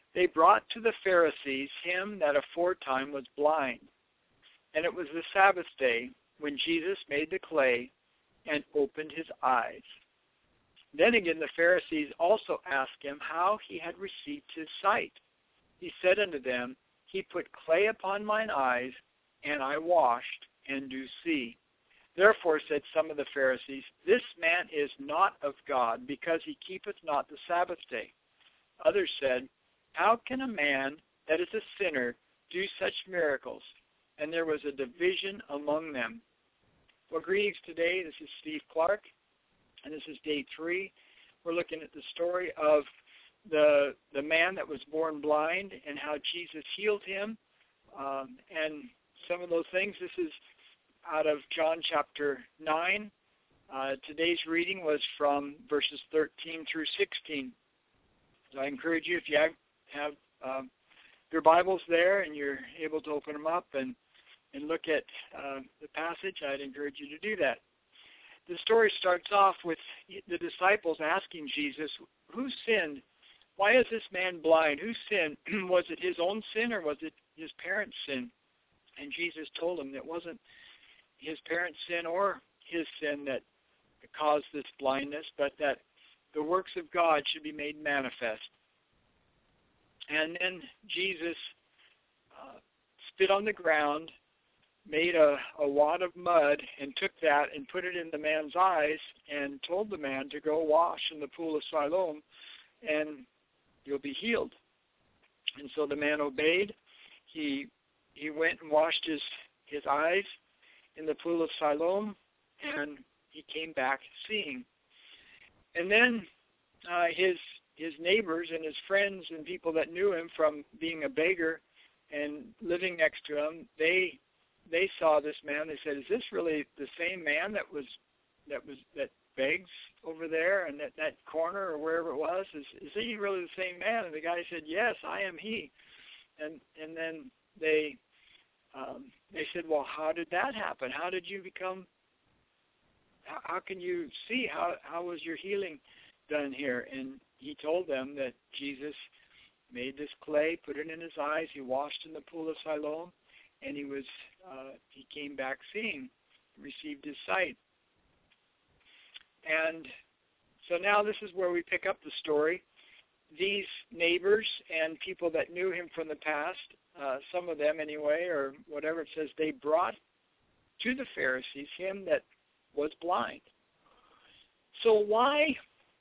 they brought to the Pharisees him that aforetime was blind. And it was the Sabbath day when Jesus made the clay and opened his eyes. Then again the Pharisees also asked him how he had received his sight. He said unto them, He put clay upon mine eyes, and I washed, and do see. Therefore said some of the Pharisees, This man is not of God, because he keepeth not the Sabbath day. Others said, How can a man that is a sinner do such miracles? And there was a division among them. Well, greetings today. This is Steve Clark, and this is day 3. We're looking at the story of the man that was born blind and how Jesus healed him, and some of those things. This is out of John chapter 9. Today's reading was from verses 13 through 16. So I encourage you, if you have your Bibles there and you're able to open them up and look at the passage, I'd encourage you to do that. The story starts off with the disciples asking Jesus, who sinned? Why is this man blind? Who sinned? Was it his own sin or was it his parents' sin? And Jesus told them it wasn't his parents' sin or his sin that caused this blindness, but that the works of God should be made manifest. And then Jesus spit on the ground, made a wad of mud, and took that and put it in the man's eyes and told the man to go wash in the pool of Siloam, and you'll be healed. And so the man obeyed. He went and washed his eyes in the pool of Siloam, and he came back seeing. And then his neighbors and his friends and people that knew him from being a beggar and living next to him, they saw this man. They said, "Is this really the same man that begs over there and that corner or wherever it was? Is he really the same man?" And the guy said, "Yes, I am he." And then they said, "Well, how did that happen? How did you become? How can you see? How was your healing done here?" And he told them that Jesus made this clay, put it in his eyes, he washed in the pool of Siloam, and he came back seeing, received his sight. And so now this is where we pick up the story. These neighbors and people that knew him from the past, some of them anyway, or whatever it says, they brought to the Pharisees him that was blind. So why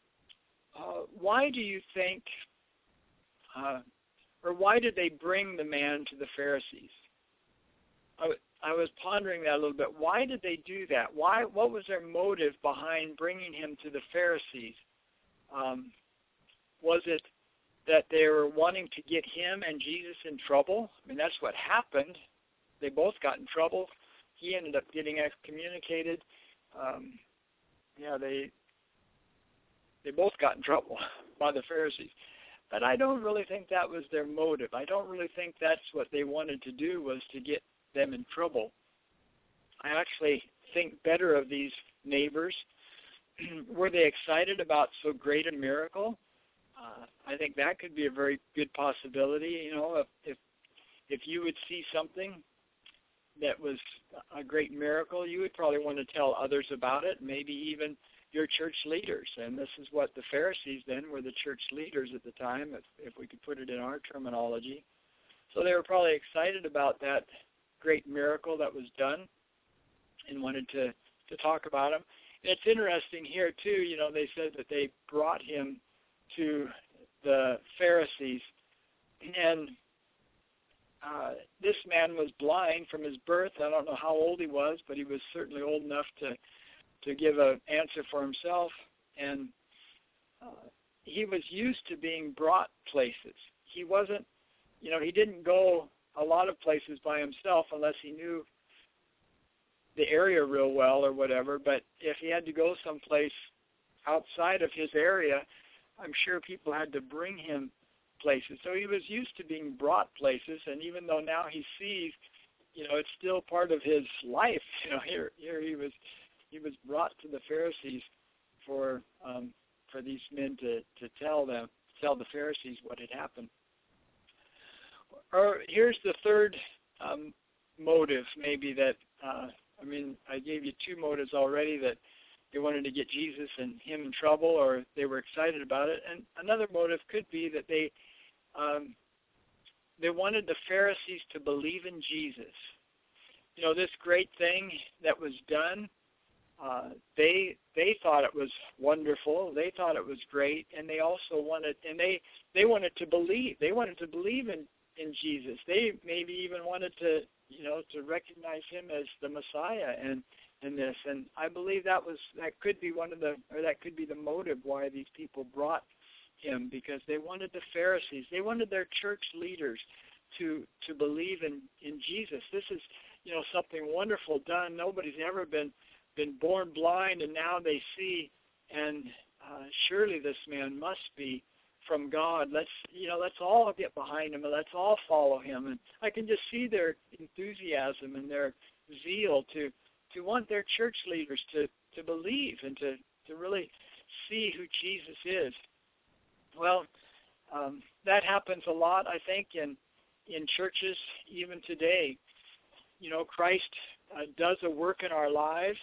do you think, or why did they bring the man to the Pharisees? I was pondering that a little bit. Why did they do that? What was their motive behind bringing him to the Pharisees? Was it that they were wanting to get him and Jesus in trouble? I mean, that's what happened. They both got in trouble. He ended up getting excommunicated. They both got in trouble by the Pharisees. But I don't really think that was their motive. I don't really think that's what they wanted to do, was to get them in trouble. I actually think better of these neighbors. Were they excited about so great a miracle? I think that could be a very good possibility. You know, if you would see something that was a great miracle, you would probably want to tell others about it, maybe even your church leaders. And this is what the Pharisees then were, the church leaders at the time, if we could put it in our terminology. So they were probably excited about that great miracle that was done and wanted to talk about him. And it's interesting here too, you know, they said that they brought him to the Pharisees, and this man was blind from his birth. I don't know how old he was, but he was certainly old enough to give an answer for himself, and he was used to being brought places. He wasn't, you know, he didn't go a lot of places by himself unless he knew the area real well or whatever, but if he had to go someplace outside of his area, I'm sure people had to bring him places. So he was used to being brought places, and even though now he sees, you know, it's still part of his life. You know, here he was brought to the Pharisees for these men to tell the Pharisees what had happened. Or here's the third motive, maybe that, I gave you two motives already, that they wanted to get Jesus and him in trouble, or they were excited about it. And another motive could be that they wanted the Pharisees to believe in Jesus. This great thing that was done, they thought it was wonderful. They thought it was great, and they also wanted, and they wanted to believe. They wanted to believe in Jesus. They maybe even wanted to recognize him as the Messiah in this. And I believe that could be that could be the motive why these people brought him, because they wanted the Pharisees, they wanted their church leaders to believe in Jesus. This is something wonderful done. Nobody's ever been born blind, and now they see, and surely this man must be from God. Let's all get behind him, and let's all follow him. And I can just see their enthusiasm and their zeal to want their church leaders to believe and to really see who Jesus is. Well, that happens a lot, I think, in churches even today. Christ does a work in our lives.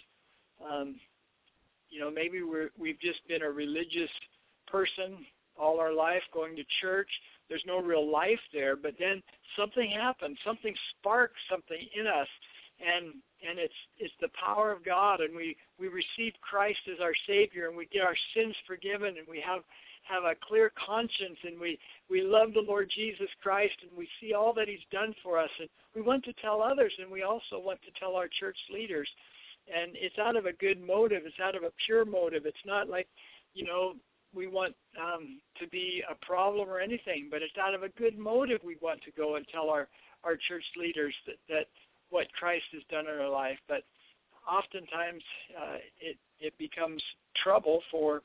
Maybe we've just been a religious person all our life, going to church. There's no real life there, but then something happens, something sparks something in us, and it's the power of God, and we receive Christ as our Savior, and we get our sins forgiven, and we have a clear conscience, and we love the Lord Jesus Christ, and we see all that he's done for us, and we want to tell others, and we also want to tell our church leaders. And it's out of a good motive. It's out of a pure motive. It's not like, we want to be a problem or anything, but it's out of a good motive we want to go and tell our church leaders that what Christ has done in our life. But oftentimes it becomes trouble for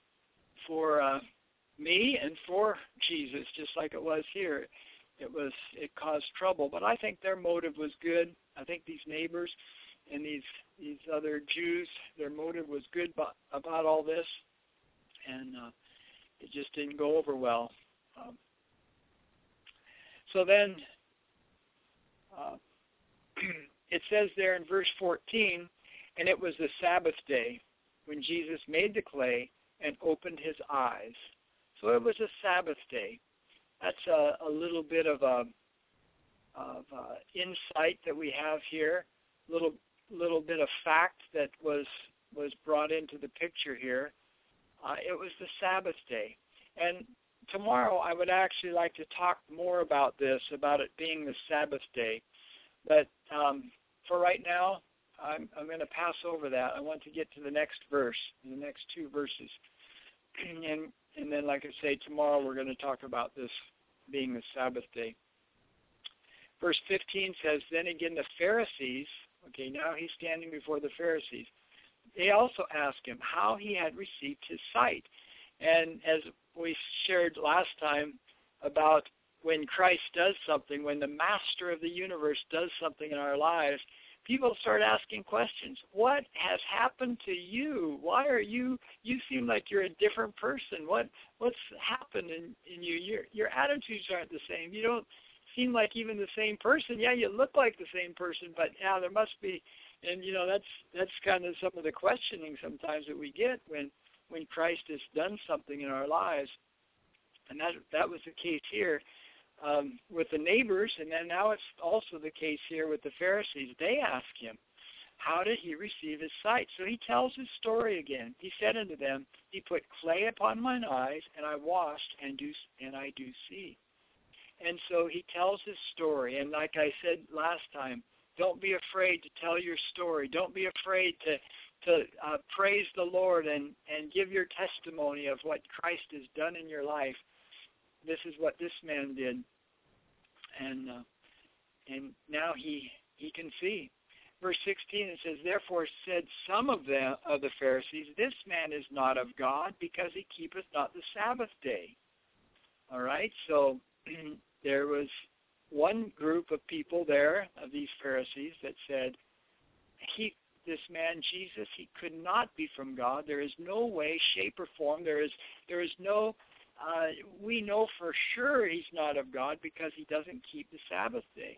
me and for Jesus, just like it was here. It caused trouble. But I think their motive was good. I think these neighbors and these other Jews, their motive was good about all this, and it just didn't go over well. So then it says there in verse 14, and it was the Sabbath day when Jesus made the clay and opened his eyes. So it was a Sabbath day. That's a little bit of insight that we have here, little bit of fact that was brought into the picture here. It was the Sabbath day. And tomorrow I would actually like to talk more about this, about it being the Sabbath day. But for right now, I'm going to pass over that. I want to get to the next verse, the next two verses. And then, like I say, tomorrow we're going to talk about this being the Sabbath day. Verse 15 says, then again the Pharisees, okay, now he's standing before the Pharisees, they also asked him how he had received his sight. And as we shared last time about when Christ does something, when the master of the universe does something in our lives, people start asking questions. What has happened to you? Why are you seem like you're a different person. What's happened in you? Your attitudes aren't the same. You don't seem like even the same person. Yeah, you look like the same person, but yeah, there must be. And that's kind of some of the questioning sometimes that we get when Christ has done something in our lives. And that was the case here with the neighbors, and then now it's also the case here with the Pharisees. They ask him, how did he receive his sight? So he tells his story again. He said unto them, he put clay upon mine eyes, and I washed, and I do see. And so he tells his story. And like I said last time, don't be afraid to tell your story. Don't be afraid to praise the Lord and give your testimony of what Christ has done in your life. This is what this man did. And now he can see. Verse 16, it says, therefore said some of the Pharisees, this man is not of God, because he keepeth not the Sabbath day. All right, so there was one group of people there, of these Pharisees, that said, this man Jesus, he could not be from God. There is no way, shape, or form. There is no we know for sure he's not of God because he doesn't keep the Sabbath day.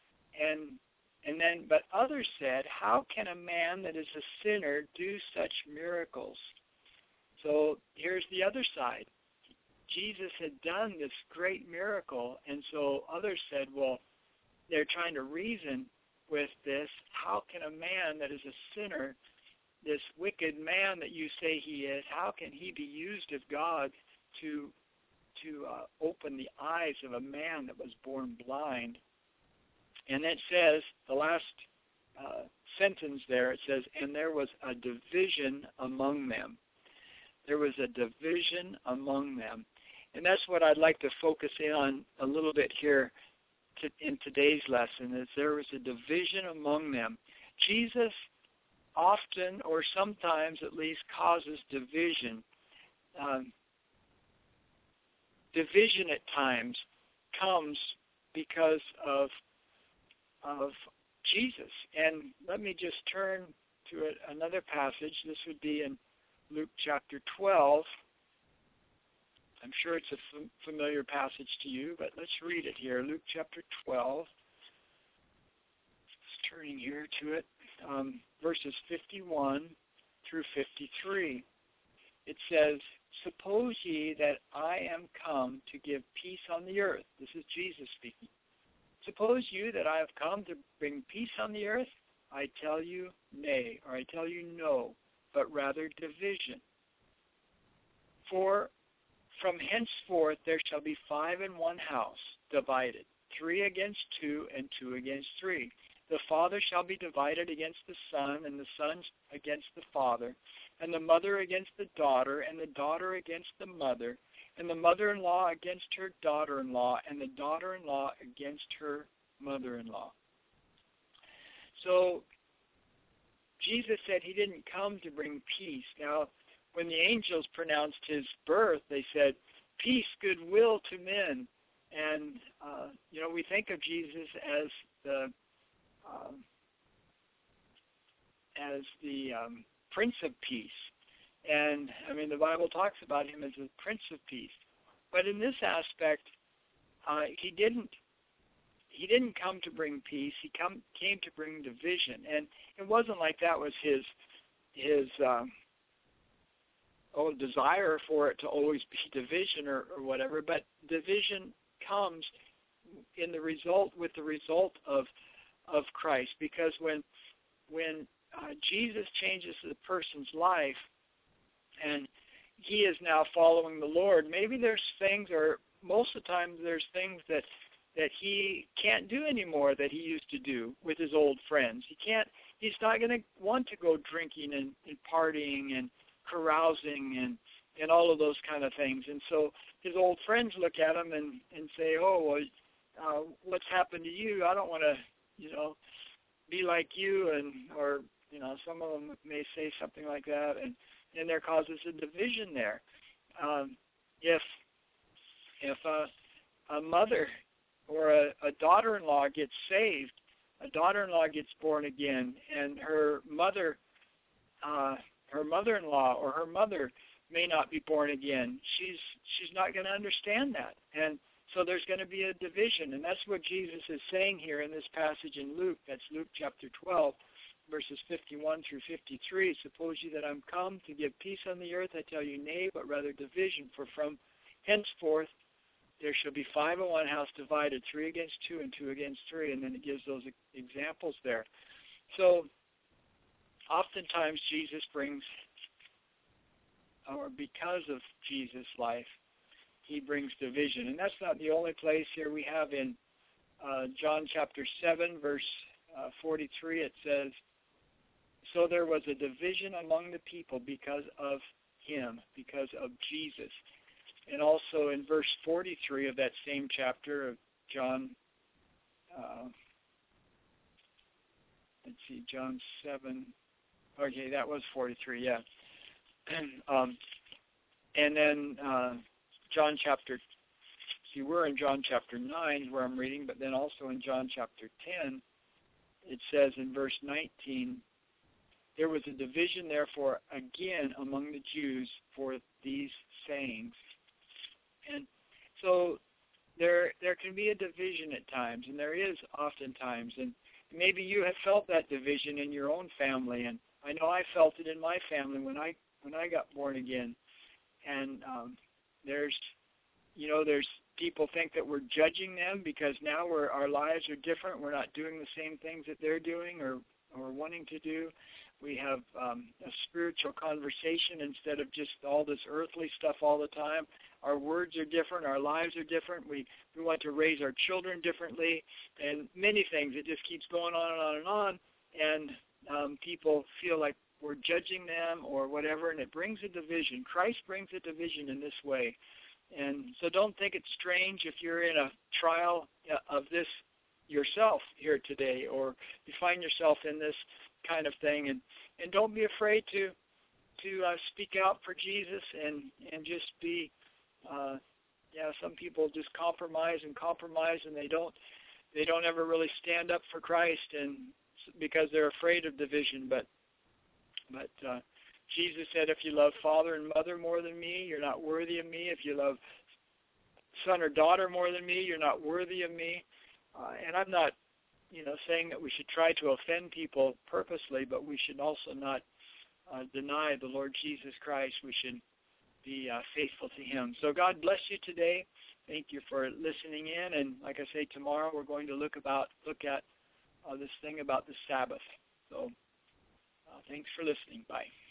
But others said, how can a man that is a sinner do such miracles? So here's the other side. Jesus had done this great miracle, and so others said, well, they're trying to reason with this. How can a man that is a sinner, this wicked man that you say he is, how can he be used of God to open the eyes of a man that was born blind? And it says, the last sentence there, it says, and there was a division among them. There was a division among them. And that's what I'd like to focus in on a little bit here in today's lesson, is there was a division among them. Jesus often, or sometimes at least, causes division. Division at times comes because of Jesus. And let me just turn to another passage. This would be in Luke chapter 12. I'm sure it's a familiar passage to you, but let's read it here. Luke chapter 12. Just turning here to it. Verses 51 through 53. It says, suppose ye that I am come to give peace on the earth. This is Jesus speaking. Suppose you that I have come to bring peace on the earth? I tell you nay, or I tell you no, but rather division. For from henceforth there shall be 5 in one house, divided, 3 against 2, and 2 against 3. The father shall be divided against the son, and the son against the father, and the mother against the daughter, and the daughter against the mother, and the mother-in-law against her daughter-in-law, and the daughter-in-law against her mother-in-law. So Jesus said he didn't come to bring peace. Now, when the angels pronounced his birth, they said, peace, goodwill to men. And, we think of Jesus as the Prince of Peace. And, the Bible talks about him as the Prince of Peace. But in this aspect, he didn't come to bring peace. He came to bring division. And it wasn't like that was his desire for it to always be division or whatever, but division comes with the result of Christ, because when Jesus changes the person's life and he is now following the Lord, maybe there's things, or most of the time there's things that he can't do anymore that he used to do with his old friends. He's not going to want to go drinking and partying and carousing and all of those kind of things. And so his old friends look at him and say, what's happened to you? I don't want to, be like you. Or some of them may say something like that. And there causes a division there. If a mother or a daughter-in-law gets saved, a daughter-in-law gets born again, and her mother-in-law or her mother may not be born again, she's not going to understand that. And so there's going to be a division. And that's what Jesus is saying here in this passage in Luke. That's Luke chapter 12, verses 51 through 53. Suppose ye that I'm come to give peace on the earth, I tell you nay, but rather division. For from henceforth there shall be 5 in one house, divided, 3 against 2 and 2 against 3. And then it gives those examples there. So oftentimes Jesus brings, or because of Jesus' life, he brings division. And that's not the only place. Here we have in John chapter 7, verse 43, it says, so there was a division among the people because of him, because of Jesus. And also in verse 43 of that same chapter of John, John 7. Okay, that was 43, yeah. And then John chapter, we're in John chapter 9 where I'm reading, but then also in John chapter 10, it says in verse 19, there was a division, therefore, again among the Jews for these sayings. And so there can be a division at times, and there is oftentimes. And maybe you have felt that division in your own family, and I know I felt it in my family when I got born again. And there's people think that we're judging them because now our lives are different. We're not doing the same things that they're doing or wanting to do. We have a spiritual conversation instead of just all this earthly stuff all the time. Our words are different. Our lives are different. We want to raise our children differently, and many things. It just keeps going on and on and on, and people feel like we're judging them or whatever, and it brings a division. Christ brings a division in this way. And so don't think it's strange if you're in a trial of this yourself here today, or you find yourself in this kind of thing, and don't be afraid to speak out for Jesus and just be some people just compromise, and they don't ever really stand up for Christ, and because they're afraid of division. But Jesus said, if you love father and mother more than me, you're not worthy of me. If you love son or daughter more than me, you're not worthy of me. And I'm not, saying that we should try to offend people purposely, but we should also not deny the Lord Jesus Christ. We should be faithful to Him. So God bless you today. Thank you for listening in. And like I say, tomorrow we're going to look at this thing about the Sabbath. So thanks for listening. Bye.